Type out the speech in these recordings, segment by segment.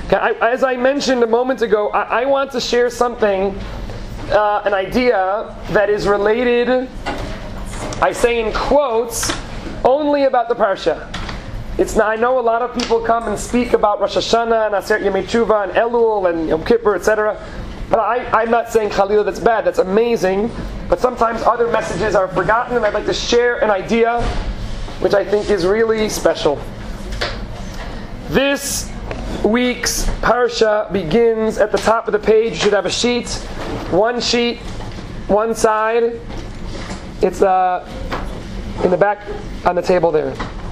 As I mentioned a moment ago, I want to share something, an idea that is related, I say in quotes, only about the Parsha. I know a lot of people come and speak about Rosh Hashanah and Aseret Yemei Tshuva and Elul and Yom Kippur, etc. But I'm not saying Chalila that's bad, that's amazing. But sometimes other messages are forgotten, and I'd like to share an idea which I think is really special. This week's Parsha begins at the top of the page. You should have a sheet, one side. It's in the back on the table there.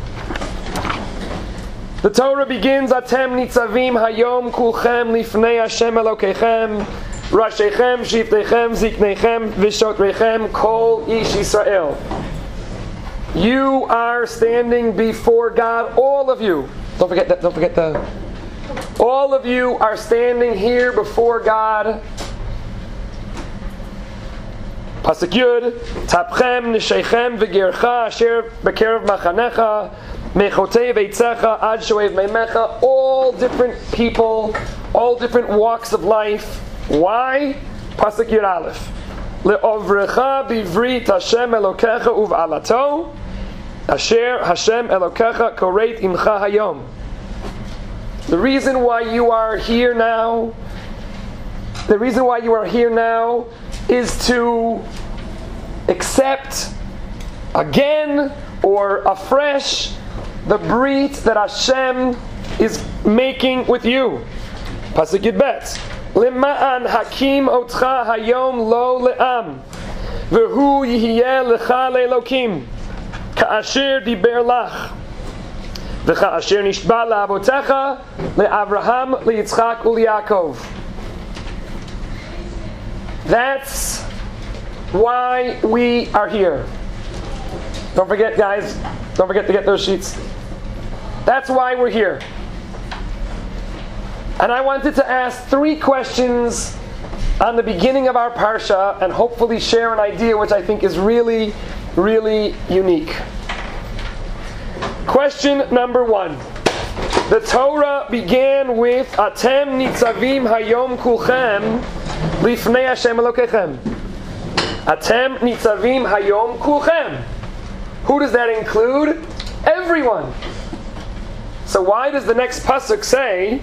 The Torah begins, Atem nitzavim hayom kulchem lifnei Hashem Elokeichem, Rashechem, Shiftechem, Ziknechem, Vishotrechem, Kol Ish Yisrael. You are standing before God, all of you. Don't forget the... All of you are standing here before God. Pasuk Yud, Tapchem, Nishechem, V'gircha, Asher B'kerev Machanecha, Mechotei Veitzecha, Ad Shoev Meimecha, all different people, all different walks of life. Why? Pasuk Yud Aleph. Le'ovrecha bivrit Hashem Elokecha uv'alato, Asher Hashem Elokecha koreit imcha hayom. The reason why you are here now, is to accept again or afresh the brit that Hashem is making with you. Pasuk Yud Bet. Lema'an hakim otcha hayom lo le'am, v'hu yihiyeh lecha le'elokim, ka'asher diber lach, v'ka'asher nishba la'avotecha, le'Avraham, le'Yitzchak, u'le'Yakov. That's why we are here. Don't forget, guys, don't forget to get those sheets. That's why we're here. And I wanted to ask 3 questions on the beginning of our Parsha and hopefully share an idea which I think is really, really unique. Question number 1. The Torah began with Atem nitzavim hayom kulchem lifnei Hashem Elokeichem. Atem nitzavim hayom kulchem. Who does that include? Everyone. So why does the next pasuk say,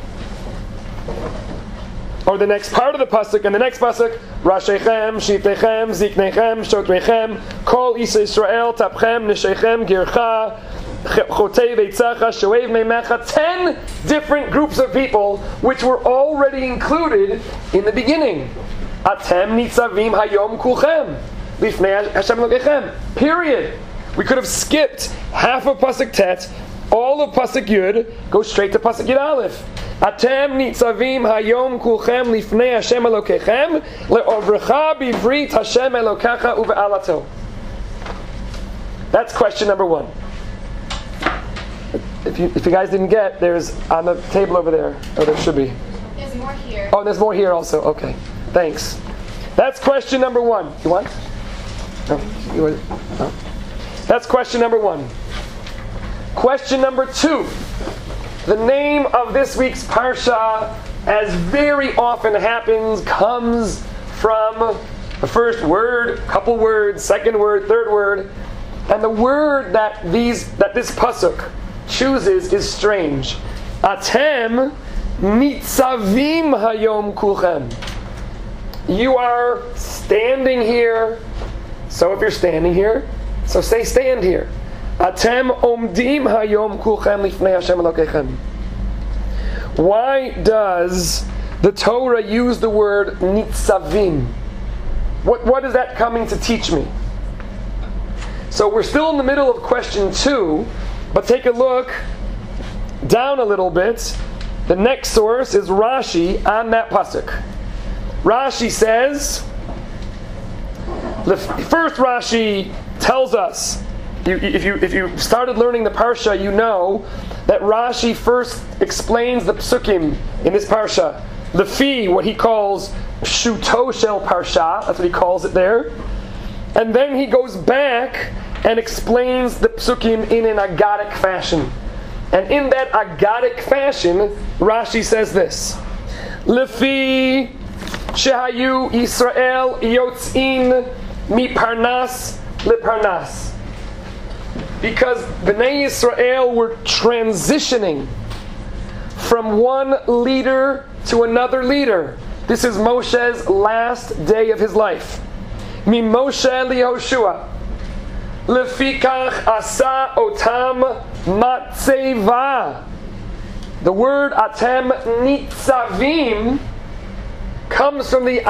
or the next part of the pasuk, and the next pasuk, Rashechem, Shiftechem, Ziknechem, Shotrechem, Kol Isa Yisrael, Tapchem, Nishechem, Gircha, Chotei Veitzecha, Shoev Meimecha, 10 different groups of people which were already included in the beginning. Atem nitzavim hayom kulchem lifnei Hashem Elokeichem. Period. We could have skipped half of pasuk Tet, all of pasuk Yud, go straight to pasuk Yud Aleph. Atem nitzavim hayom kulchem lifnei Hashem Elokeichem le'ovrecha bivrit Hashem Elokecha uve'alato. That's question number 1. If you guys didn't get, there's on the table over there. Oh, there should be. There's more here. Oh, there's more here also. Okay, thanks. That's question number 1. You want? No. You want? No. That's question number 1. Question number 2. The name of this week's Parsha, as very often happens, comes from the first word, couple words, second word, third word, and the word that this pasuk chooses is strange. Atem nitzavim hayom kulchem. You are standing here. So if you're standing here, so say stand here. Atem omdim hayom kulchem lifnei Hashem Elokeichem. Why does the Torah use the word nitzavim? What is that coming to teach me? So we're still in the middle of question 2, but take a look down a little bit. The next source is Rashi on that pasuk. Rashi says, first Rashi tells us, if you started learning the Parsha, you know that Rashi first explains the psukim in this Parsha. The fi, what he calls Pshuto Shel Parsha, that's what he calls it there. And then he goes back and explains the psukim in an agadic fashion. And in that agadic fashion, Rashi says this: Lefi shehayu Yisrael yotzin miparnas leparnas. Because Bnei Yisrael were transitioning from one leader to another leader. This is Moshe's last day of his life. Mi Moshe liYehoshua. Lefikach asa otam matzeva. The word atem nitzavim comes from the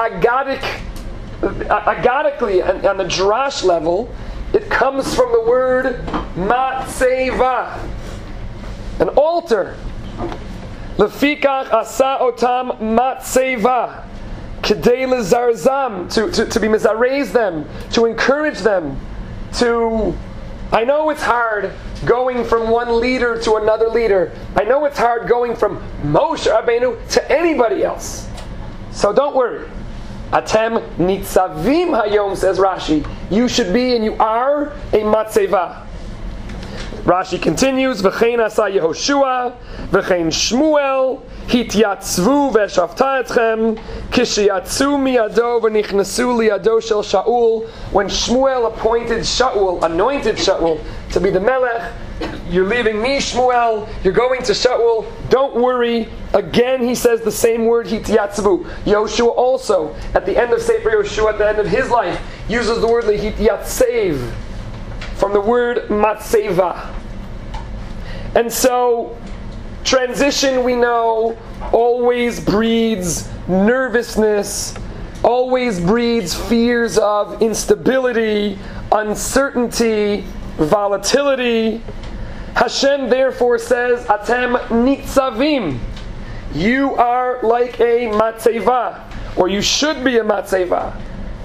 agadically, on the drash level, it comes from the word matzeva, an altar. Lefikach asa otam matzeva, kedei lezarzam, to be mizarez them, to encourage them, to. I know it's hard going from one leader to another leader. I know it's hard going from Moshe Rabbeinu to anybody else. So don't worry. Atem nitzavim hayom, says Rashi. You should be and you are a matzeva. Rashi continues, V'chein asa Yehoshua, V'chein Shmuel, Hityatzvu v'shavta etchem, Kishiyatzu miyado v'nichnasu liyado shel Shaul. When Shmuel anointed Shaul to be the melech, you're leaving me, Shmuel, you're going to Shaul, don't worry. Again, he says the same word, Hityatzvu. Yoshua also, at the end of Sefer Yoshua, at the end of his life, uses the word Hityatzev, from the word matzeva. And so, transition, we know, always breeds nervousness, always breeds fears of instability, uncertainty, volatility. Hashem therefore says, Atem nitzavim. You are like a matzeva, or you should be a matzeva,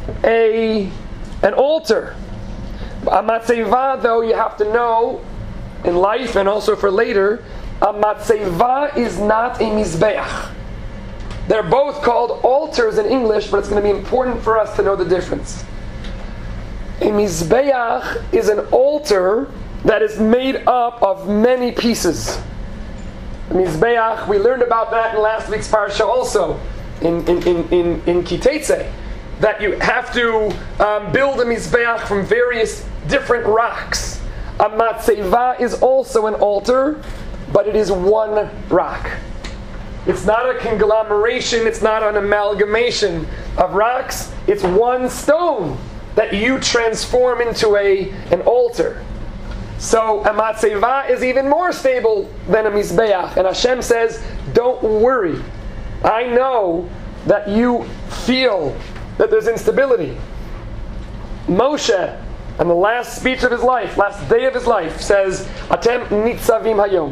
an altar. A matzeva, though, you have to know, in life and also for later, a matzeva is not a mizbeach. They're both called altars in English, but it's going to be important for us to know the difference. A mizbeach is an altar that is made up of many pieces. A mizbeach, we learned about that in last week's parsha also, in Kitetse, that you have to build a mizbeach from various different rocks. A matzeva is also an altar, but it is one rock. It's not a conglomeration, it's not an amalgamation of rocks, it's one stone that you transform into an altar. So a matzeva is even more stable than a mizbeach. And Hashem says, don't worry. I know that you feel that there's instability. Moshe, on the last speech of his life, last day of his life, says, Atem nitzavim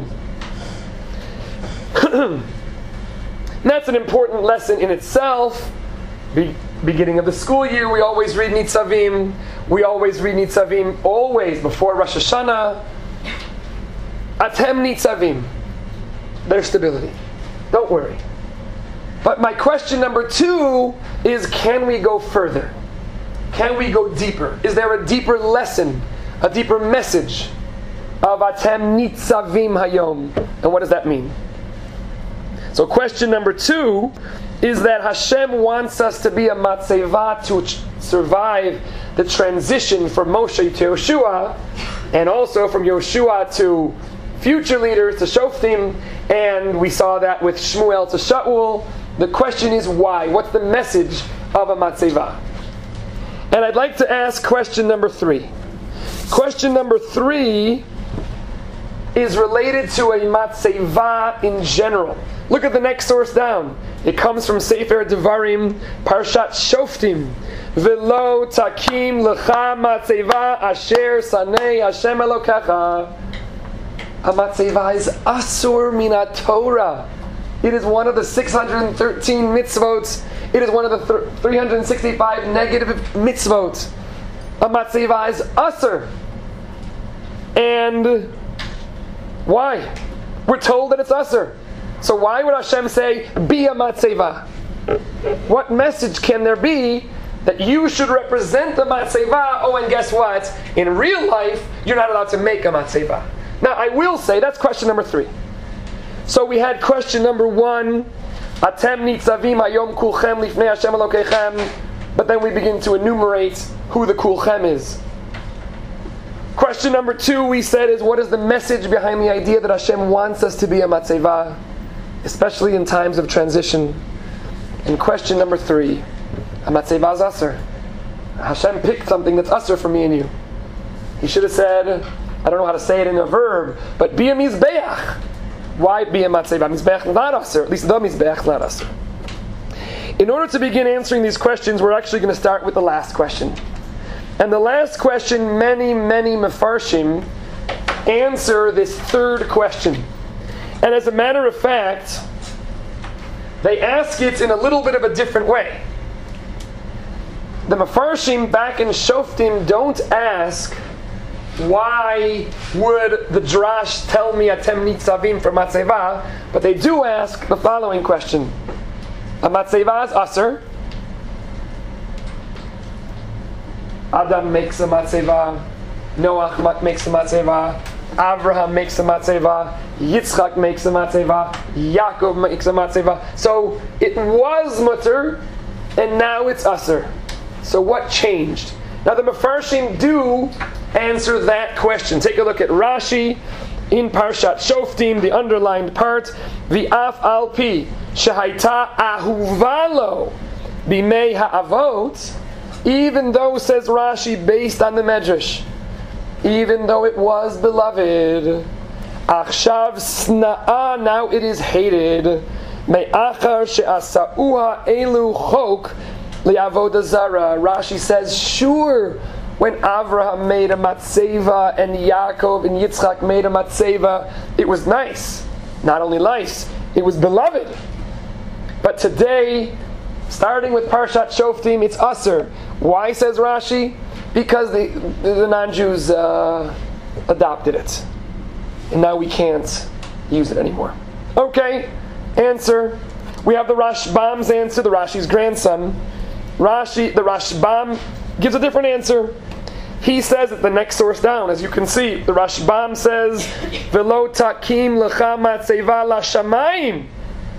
hayom. That's an important lesson in itself. Beginning of the school year, we always read nitzavim. We always read nitzavim, always, before Rosh Hashanah. Atem nitzavim. There's stability. Don't worry. But my question number 2 is, can we go further? Can we go deeper? Is there a deeper lesson, a deeper message of Atem nitzavim hayom? And what does that mean? So question number 2 is that Hashem wants us to be a matzeva to survive the transition from Moshe to Yoshua, and also from Yoshua to future leaders, to Shoftim, and we saw that with Shmuel to Shaul. The question is why? What's the message of a matzeva? And I'd like to ask question number 3. Question number 3 is related to a matzeva in general. Look at the next source down. It comes from Sefer Devarim, Parshat Shoftim. V'lo takim lecha matzeva asher sanei Hashem Elokecha. A matzeva is asur min Torah. It is one of the 613 mitzvot. It is one of the 365 negative mitzvot. A matzeva is asur. And why? We're told that it's asur. So why would Hashem say, be a matzeva? What message can there be that you should represent the matzeva? Oh, and guess what? In real life, you're not allowed to make a matzeva. Now, I will say, that's question number 3. So we had question number 1, Atem nitzavim hayom kulchem lifnei Hashem Elokeichem, but then we begin to enumerate who the kulchem is. Question number 2, we said, is what is the message behind the idea that Hashem wants us to be a matzeva, especially in times of transition. And question number 3, a matzeva is aser. Hashem picked something that's aser for me and you. He should have said, I don't know how to say it in a verb, but be a mizbeach. Why be a matzeva? Mizbeach is not aser. At least the mizbeach is not aser. In order to begin answering these questions, we're actually going to start with the last question. And the last question, many mefarshim answer this third question. And as a matter of fact, they ask it in a little bit of a different way. The mefarshim back in Shoftim don't ask, why would the drash tell me atem nitzavim for matzeva? But they do ask the following question. A matzeva is aser. Adam makes a matzeva. Noach makes a matzeva. Avraham makes a matzeva. Yitzchak makes a matzeva. Yaakov makes a matzeva. So it was mutter, and now it's aser. So what changed? Now the Mefarshim do answer that question. Take a look at Rashi in Parshat Shoftim, the underlined part. V'af al pi shehaita ahuvalo bimei ha'avot. Even though, says Rashi, based on the Medrash, even though it was beloved, achshav sna'a, now it is hated. Me'achar she'asa'uha elu chok li'avodah zara. Rashi says, sure, when Avraham made a matzeva and Yaakov and Yitzchak made a matzeva, it was nice. Not only nice, it was beloved. But today, starting with Parshat Shoftim, it's aser. Why, says Rashi? Because the non-Jews adopted it. And now we can't use it anymore. Okay, answer. We have the Rashbam's answer, the Rashi's grandson. The Rashbam gives a different answer. He says at the next source down, as you can see, the Rashbam says, Velo takim lecha matzeva lashamayim.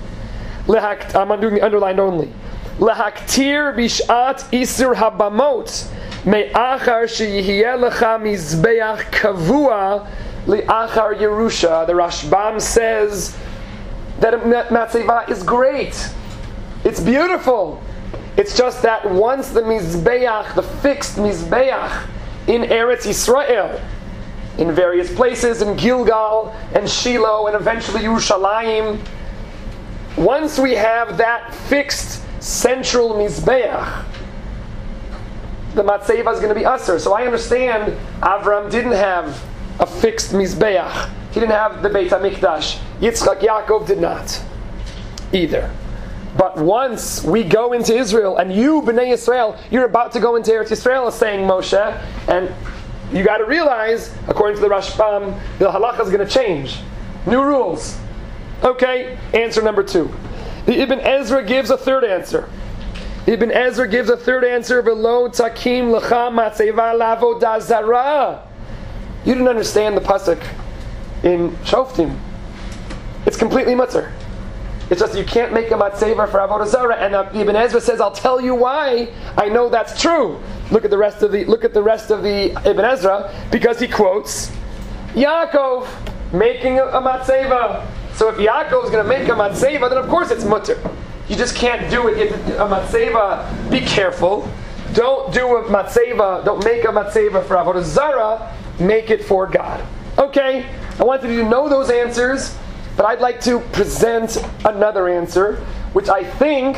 I'm doing the underlined only. Lahaktir bishat isur habamot me'achar sheyihiyeh lecha mizbeach kavua li'achar Yerusha. The Rashbam says that matzeva is great. It's beautiful. It's just that once the mizbeach, the fixed mizbeach in Eretz Yisrael, in various places, in Gilgal and Shiloh and eventually Yerushalayim, once we have that fixed central mizbeach, the matzeva is going to be aser. So I understand Avram didn't have a fixed mizbeach. He didn't have the Beit HaMikdash. Yitzchak, Yaakov did not either. But once we go into Israel, and you, Bnei Yisrael, you're about to go into Eretz Yisrael, saying Moshe, and you got to realize, according to the Rashbam, the halacha is going to change. New rules. Okay, answer number 2. The Ibn Ezra gives a third answer. Ibn Ezra gives a third answer, V'lo takim lecha matzeva lavodah zara. You didn't understand the pasuk in Shoftim. It's completely mutter. It's just you can't make a matzeva for avodah zarah, and Ibn Ezra says, "I'll tell you why I know that's true." Look at the rest of the Ibn Ezra, because he quotes Yaakov making a matzeva. So if Yaakov is going to make a matzeva, then of course it's mutter. You just can't do it. A matzeva. Be careful. Don't do a matzeva. Don't make a matzeva for avodah zarah. Make it for God. Okay. I wanted you to know those answers. But I'd like to present another answer, which I think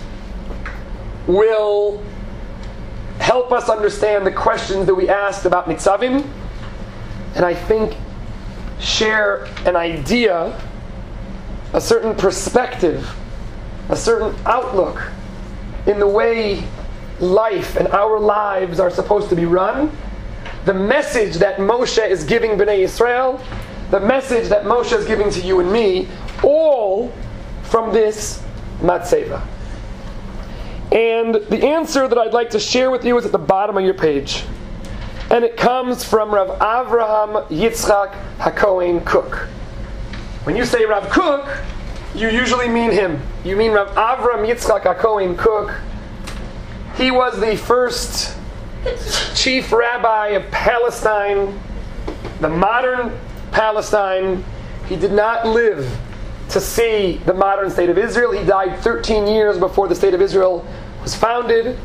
will help us understand the questions that we asked about Nitzavim, and I think share an idea, a certain perspective, a certain outlook in the way life and our lives are supposed to be run, the message that Moshe is giving Bnei Yisrael, the message that Moshe is giving to you and me, all from this matzeva. And the answer that I'd like to share with you is at the bottom of your page. and it comes from Rav Avraham Yitzchak HaKohen Kook. When you say Rav Kook, you usually mean him. You mean Rav Avraham Yitzchak HaKohen Kook. He was the first chief rabbi of Palestine, the modern Palestine. He did not live to see the modern state of Israel. He died 13 years before the state of Israel was founded.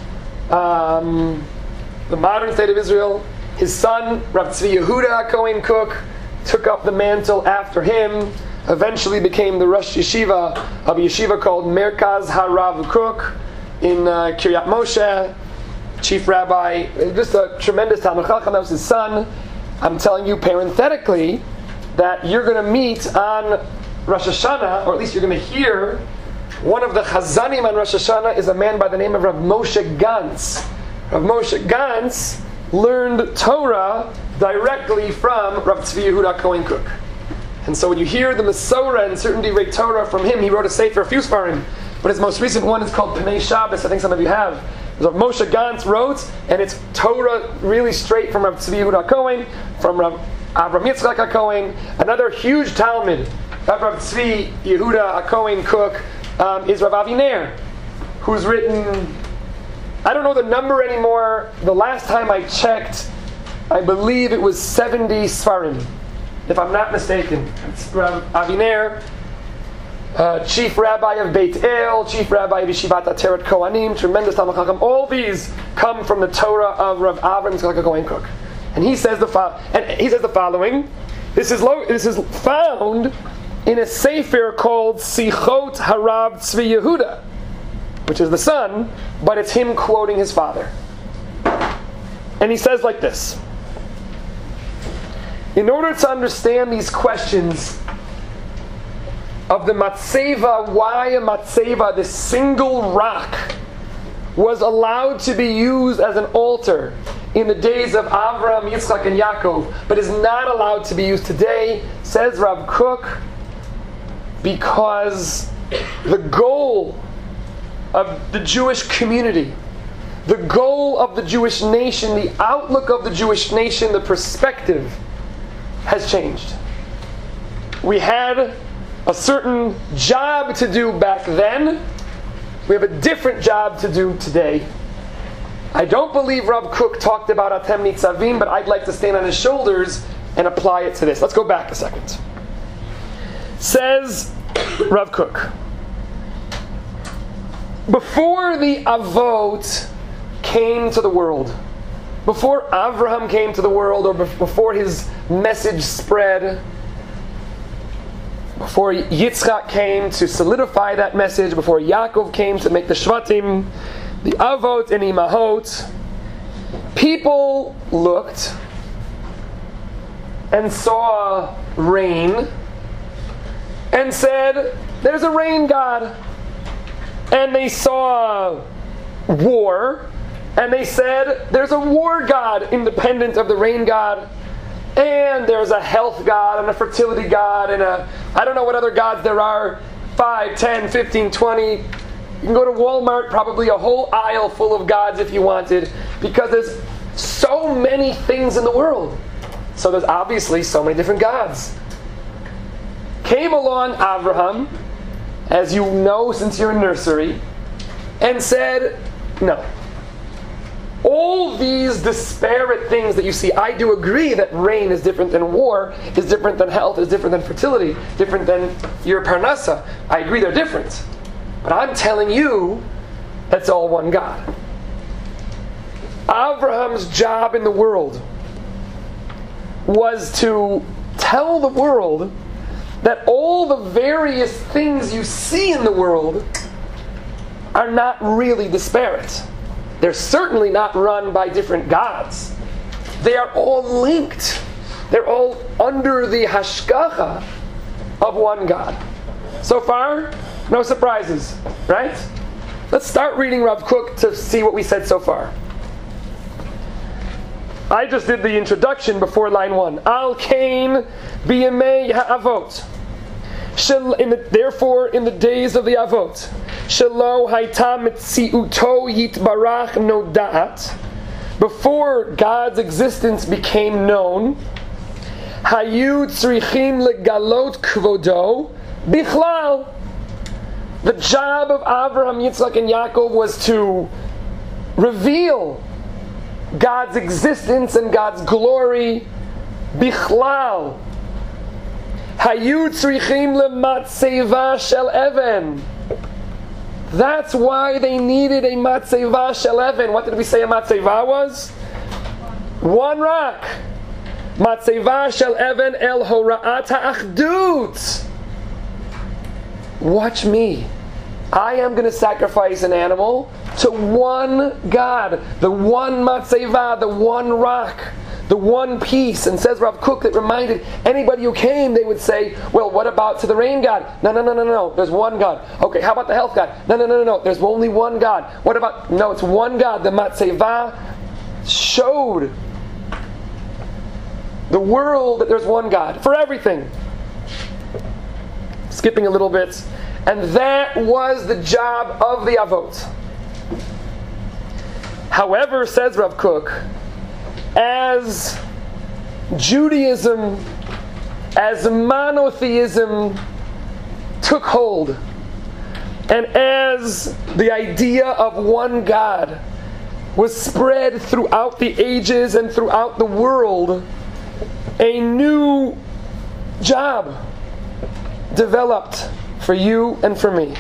The modern state of Israel. His son, Rav Tzvi Yehuda Kohen Kook, took up the mantle after him, eventually became the Rosh Yeshiva of a yeshiva called Merkaz HaRav Kook in Kiryat Moshe, chief rabbi, just a tremendous Talmid Chacham. That was his son. I'm telling you parenthetically that you're going to meet on Rosh Hashanah, or at least you're going to hear, one of the Chazanim on Rosh Hashanah is a man by the name of Rav Moshe Gantz. Rav Moshe Gantz learned Torah directly from Rav Tzvi Yehuda Kohen Kook. And so when you hear the Masorah and certain divrei Torah from him, he wrote a sefer, a few svarim, but his most recent one is called Pnei Shabbos. I think some of you have. Rav Moshe Gantz wrote, and it's Torah really straight from Rav Tzvi Yehuda Kohen, from Rav Avraham Yitzchak HaKohen. Another huge Talmud of Rav Tzvi Yehuda HaKohen Kook is Rav Avi Ner, who's written, I don't know the number anymore. The last time I checked, I believe it was 70 Sfarim, if I'm not mistaken. It's Rav Avi Ner, chief rabbi of Beit El, chief rabbi of Yeshivat Ateret Kohanim, tremendous Talmid Chacham. All these come from the Torah of Rav Avraham Yitzchak Kohen Kook. And he says the following. This is found in a sefer called Sichot Harav Tzvi Yehuda, which is the son, but it's him quoting his father. And he says like this: in order to understand these questions of the Matseva, why a Matseva, this single rock, was allowed to be used as an altar in the days of Avraham, Yitzchak, and Yaakov, but is not allowed to be used today, says Rav Kook, because the goal of the Jewish community, the goal of the Jewish nation, the outlook of the Jewish nation, the perspective has changed. We had a certain job to do back then. We have a different job to do today. I don't believe Rav Kook talked about Atem Nitzavim, but I'd like to stand on his shoulders and apply it to this. Let's go back a second. Says Rav Kook, before the Avot came to the world, before Avraham came to the world, or before his message spread, before Yitzchak came to solidify that message, before Yaakov came to make the Shvatim, the Avot and Imahot, people looked and saw rain and said, there's a rain god. And they saw war and they said, there's a war god independent of the rain god. And there's a health god and a fertility god and I don't know what other gods there are, 5, 10, 15, 20. You can go to Walmart, probably a whole aisle full of gods if you wanted, because there's so many things in the world. So there's obviously so many different gods. Came along Avraham, as you know since you're in nursery, and said, no. All these disparate things that you see, I do agree that rain is different than war, is different than health, is different than fertility, different than your parnasa. I agree they're different. But I'm telling you, that's all one God. Avraham's job in the world was to tell the world that all the various things you see in the world are not really disparate. They're certainly not run by different gods. They are all linked. They're all under the hashgacha of one God. So far, no surprises, right? Let's start reading Rav Kook to see what we said so far. I just did the introduction before line 1. Al Kain b'yemei ha'avot. Therefore, in the days of the Avot, Shelo hayta mitziuto yitbarach nodat, before God's existence became known, Hayu tzrichim legalot kvodo bichlal. The job of Avraham, Yitzchak, and Yaakov was to reveal God's existence and God's glory bichlal. Hayu tzrichim lematzeva shel even. That's why they needed a matzeva shel even. What did we say a matzeva was? One rock. Matzeva shel even el hora'at ha'achdut. Watch me. I am going to sacrifice an animal to one God, the one matzeva, the one rock, the one piece. And says Rav Kook that reminded anybody who came, they would say, well, what about to the rain God? No, there's one God. Okay, how about the health God? No, there's only one God. What about, no, it's one God. The matzeva showed the world that there's one God for everything. Skipping a little bit. And that was the job of the Avot. However, says Rav Kook, as Judaism, as monotheism took hold, and as the idea of one God was spread throughout the ages and throughout the world, a new job developed for you and for me.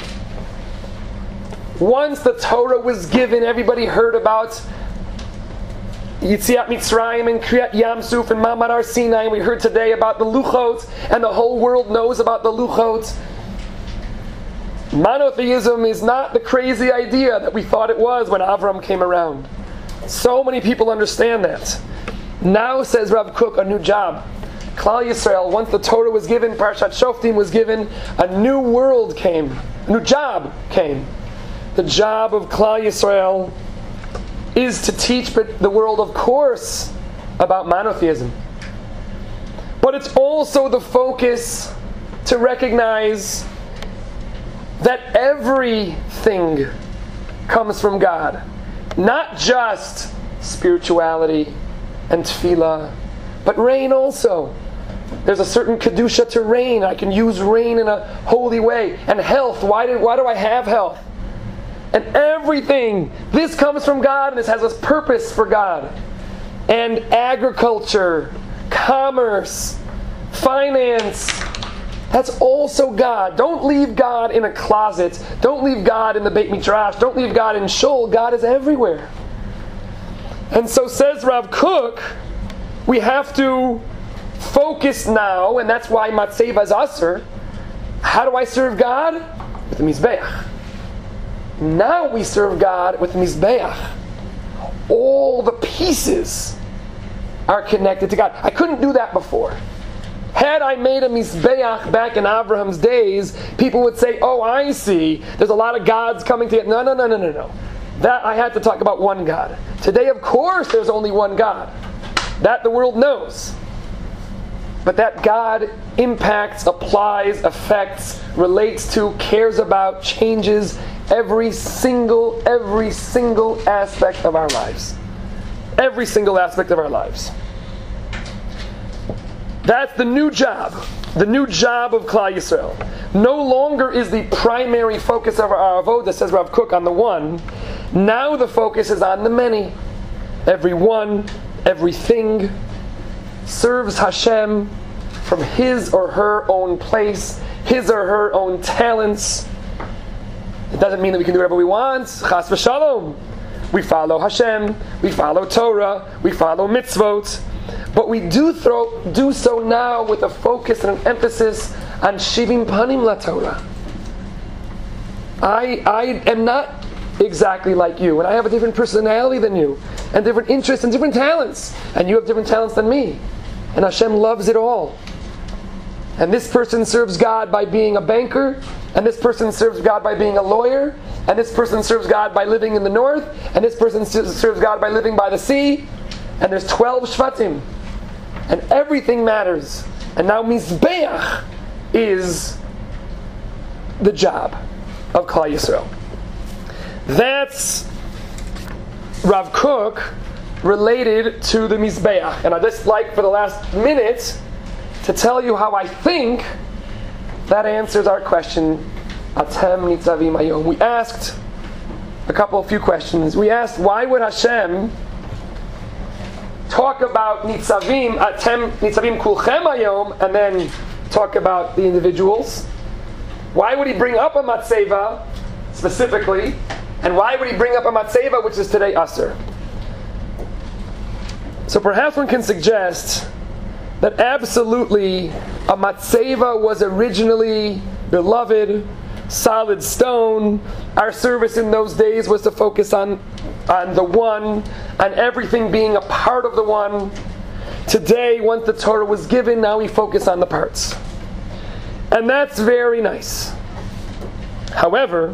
Once the Torah was given, everybody heard about Yitziat Mitzrayim and Kriyat Yamsuf and Ma'amad Har Sinai, and we heard today about the Luchot, and the whole world knows about the Luchot. Monotheism is not the crazy idea that we thought it was when Avram came around. So many people understand that. Now, says Rav Kook, a new job. Klal Yisrael, once the Torah was given, Parshat Shoftim was given, a new world came, a new job came. The job of Klal Yisrael is to teach the world, of course, about monotheism. But it's also the focus to recognize that everything comes from God. Not just spirituality and tefillah, but rain also. There's a certain kedusha to rain. I can use rain in a holy way. And health. Why do I have health? And everything. This comes from God, and this has a purpose for God. And agriculture, commerce, finance, that's also God. Don't leave God in a closet. Don't leave God in the Beit Midrash. Don't leave God in shul. God is everywhere. And so says Rav Kook, we have to focus now, and that's why Matzeva is Aser. How do I serve God? With the Mizbeach. Now we serve God with the Mizbeach. All the pieces are connected to God. I couldn't do that before. Had I made a Mizbeach back in Abraham's days, people would say, oh, I see, there's a lot of gods coming together. No. That I had to talk about one God. Today, of course, there's only one God. That the world knows. But that God impacts, applies, affects, relates to, cares about, changes every single aspect of our lives. Every single aspect of our lives. That's the new job. The new job of Klal Yisrael. No longer is the primary focus of our avodah, says Rav Kook, on the one. Now the focus is on the many. Everyone, everything serves Hashem from his or her own place, his or her own talents. It doesn't mean that we can do whatever we want. Chas v'shalom. We follow Hashem, we follow Torah, we follow mitzvot. But we do so now with a focus and an emphasis on shivim panim la Torah. I am not exactly like you, and I have a different personality than you, and different interests and different talents, and you have different talents than me. And Hashem loves it all. And this person serves God by being a banker, and this person serves God by being a lawyer, and this person serves God by living in the north, and this person serves God by living by the sea, and there's 12 Shvatim. And everything matters. And now Mizbeach is the job of Klal Yisrael. That's Rav Kook related to the Mizbeach. And I'd just like for the last minute to tell you how I think that answers our question, Atem Nitzavim Hayom. We asked a few questions. We asked, why would Hashem talk about Nitzavim, Atem Nitzavim Kulchem Hayom, and then talk about the individuals? Why would he bring up a Matzeva specifically? And why would he bring up a Matzeva, which is today Aser? So perhaps one can suggest that absolutely a Matzeva was originally beloved, solid stone. Our service in those days was to focus on the one, and everything being a part of the one. Today, once the Torah was given, now we focus on the parts. And that's very nice. However,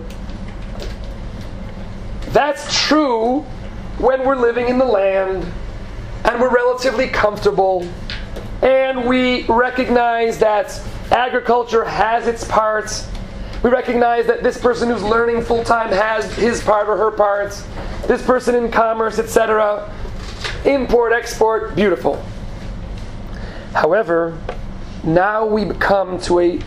that's true when we're living in the land and we're relatively comfortable and we recognize that agriculture has its parts. We recognize that this person who's learning full-time has his part or her part. This person in commerce, etc. Import, export, beautiful. However, now we come to a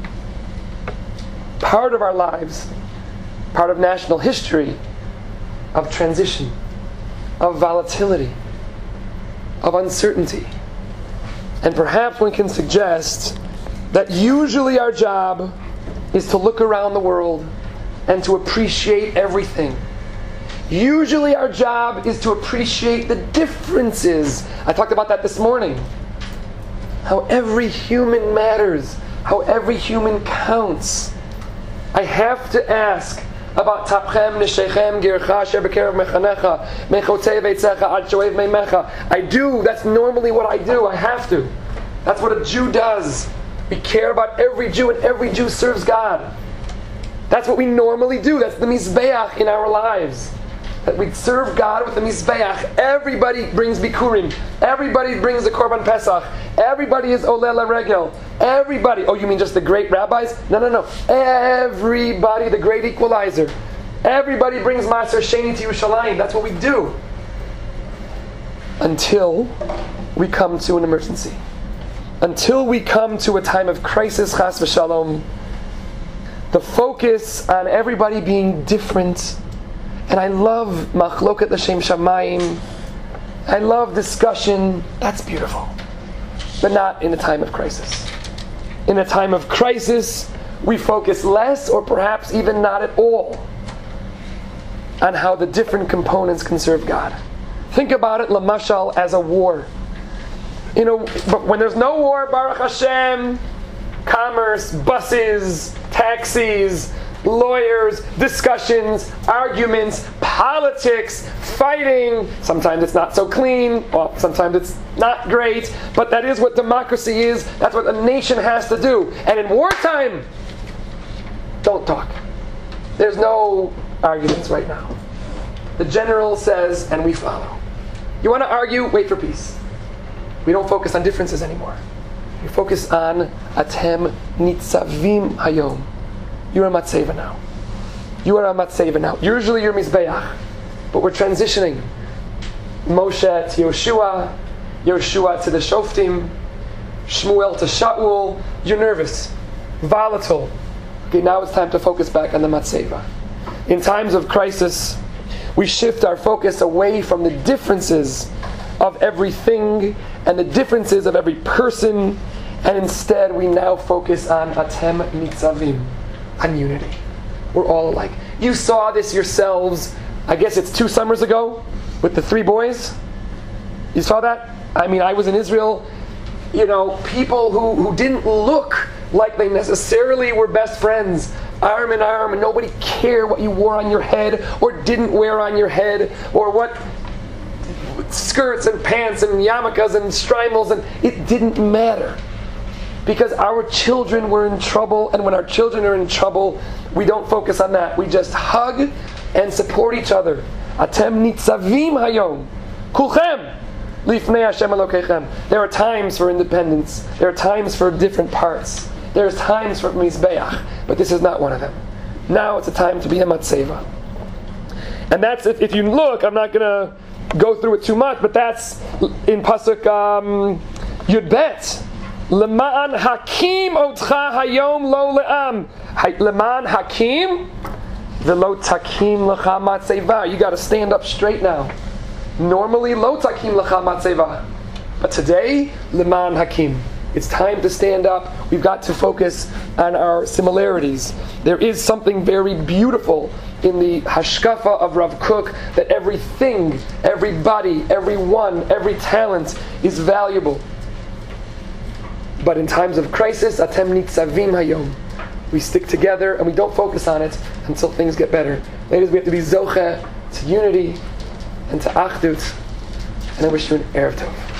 part of our lives, part of national history, of transition, of volatility, of uncertainty. And perhaps one can suggest that usually our job is to look around the world and to appreciate everything. Usually our job is to appreciate the differences. I talked about that this morning. How every human matters, how every human counts. I have to ask about Tapchem Neshechem Gircha Asher B'Kerev Mechanecha Mechotei Veitzecha Ad Shoev Meimecha. I do. That's normally what I do. I have to. That's what a Jew does. We care about every Jew, and every Jew serves God. That's what we normally do. That's the Mizbeach in our lives. That we serve God with the Mizbeach. Everybody brings Bikurim. Everybody brings the Korban Pesach. Everybody is Oleh LaRegel. Everybody. Oh, you mean just the great rabbis? No. Everybody, the great equalizer. Everybody brings Maaser Sheni to Yerushalayim. That's what we do. Until we come to an emergency. Until we come to a time of crisis, chas v'shalom. The focus on everybody being different. And I love machloket l'shem shamayim. I love discussion. That's beautiful. But not in a time of crisis. In a time of crisis, we focus less, or perhaps even not at all, on how the different components can serve God. Think about it, lamashal, as a war. But when there's no war, Baruch Hashem, commerce, buses, taxis, lawyers, discussions, arguments, politics, fighting. Sometimes it's not so clean, well, sometimes it's not great, but that is what democracy is. That's what a nation has to do. And in wartime, don't talk. There's no arguments right now. The general says, and we follow. You want to argue? Wait for peace. We don't focus on differences anymore. We focus on Atem Nitzavim Hayom. You're a Matzeva now. You are a Matzeva now. Usually you're Mizbeach, but we're transitioning. Moshe to Yoshua, Yoshua to the Shoftim, Shmuel to Shaul. You're nervous, volatile. Okay, now it's time to focus back on the Matzeva. In times of crisis, we shift our focus away from the differences of everything and the differences of every person, and instead we now focus on Atem Nitzavim, on unity. We're all alike. You saw this yourselves, I guess it's 2 summers ago, with the 3 boys. You saw that? I mean, I was in Israel, people who didn't look like they necessarily were best friends, arm in arm, and nobody cared what you wore on your head or didn't wear on your head, or what skirts and pants and yarmulkes and strimals, and it didn't matter. Because our children were in trouble, and when our children are in trouble, we don't focus on that. We just hug and support each other. Atem nitzavim hayom, kulchem lifnei Hashem Elokeichem. There are times for independence. There are times for different parts. There's times for mizbeach, but this is not one of them. Now it's a time to be a matzeva. And that's, if you look, I'm not going to go through it too much, but that's in Pasuk Yud Bet. Leman hakim otcha hayom lo le'am. Leman hakim velo takim lecha matzeva. You got to stand up straight now. Normally lo takim lecha matzeva, but today leman hakim. It's time to stand up. We've got to focus on our similarities. There is something very beautiful in the hashkafa of Rav Kook that everything, everybody, everyone, every talent is valuable. But in times of crisis, atem nitzavim hayom. We stick together and we don't focus on it until things get better. Ladies, we have to be zoche to unity and to achdut. And I wish you an erev tov.